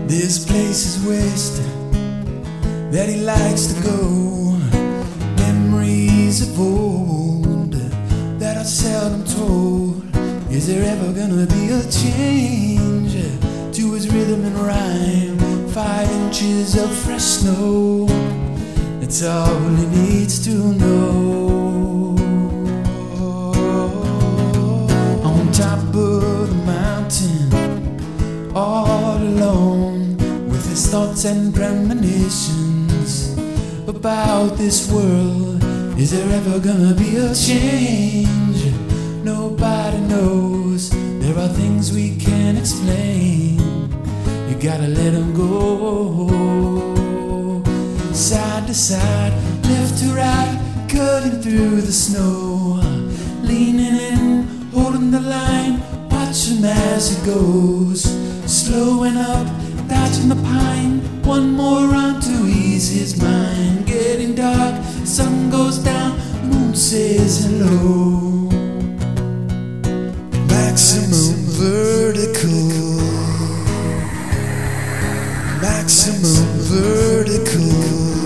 This place is west that he likes to go. Memories of old that are seldom told. Is there ever gonna be a change to his rhythm and rhyme? 5 inches of fresh snow, that's all he needs to know. On top of the mountain, all alone, with his thoughts and premonitions about this world. Is there ever gonna be a change? Nobody knows. There are things we can't explain. You gotta let them go. Side to side, left to right, cutting through the snow. Leaning in, holding the line, watch him as he goes. Slowing up, dodging the pine. One more run to ease his mind. Getting dark, sun goes down, moon says hello. Maximum vertical. Maximum vertical.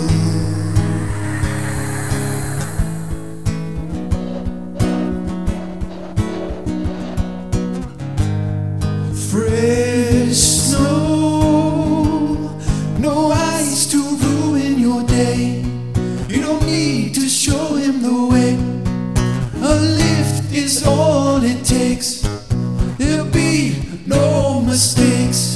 Fresh snow, no ice to ruin your day. You don't need to show him the way. A lift is all it takes. There'll be no mistakes.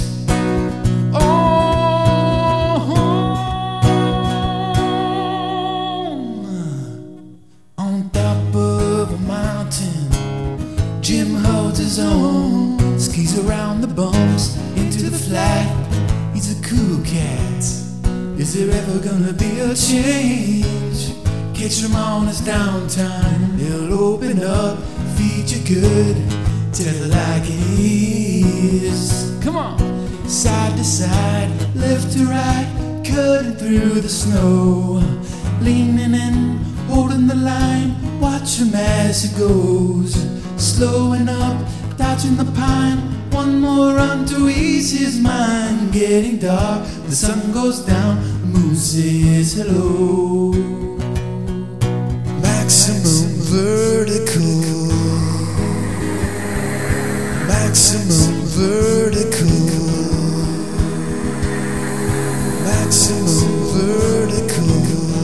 On top of a mountain, Jim holds his own. Skis around the bumps, into the flat. He's a cool cat. Is there ever gonna be a change? Catch him on his downtime. He'll open up, feed you good, tell it like it is. Come on! Side to side, left to right, cutting through the snow. Leaning in, holding the line, watch him as he goes. Slowing up, dodging the pine. One more run to ease his mind. Getting dark, the sun goes down, the moon says hello. Maximum vertical. Maximum vertical. Maximum vertical.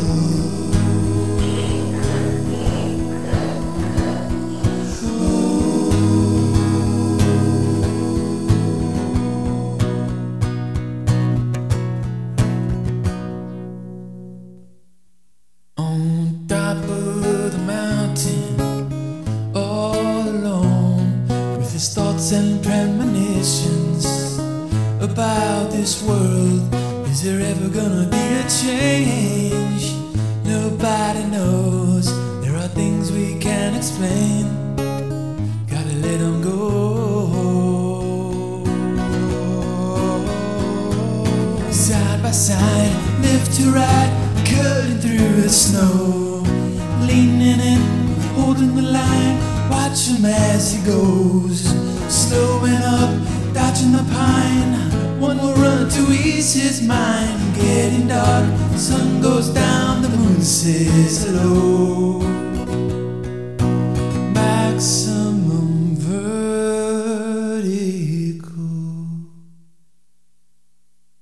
On top of the mountain, all alone, with his thoughts and premonitions about this world. Is there ever gonna be a change? Nobody knows. There are things we can't explain. Gotta let them go. Side by side, left to right, cutting through the snow. Leaning in, holding the line, watch him as he goes. Slowing up, dodging the pine. One more run to ease his mind. Getting dark, sun goes down, the moon says hello.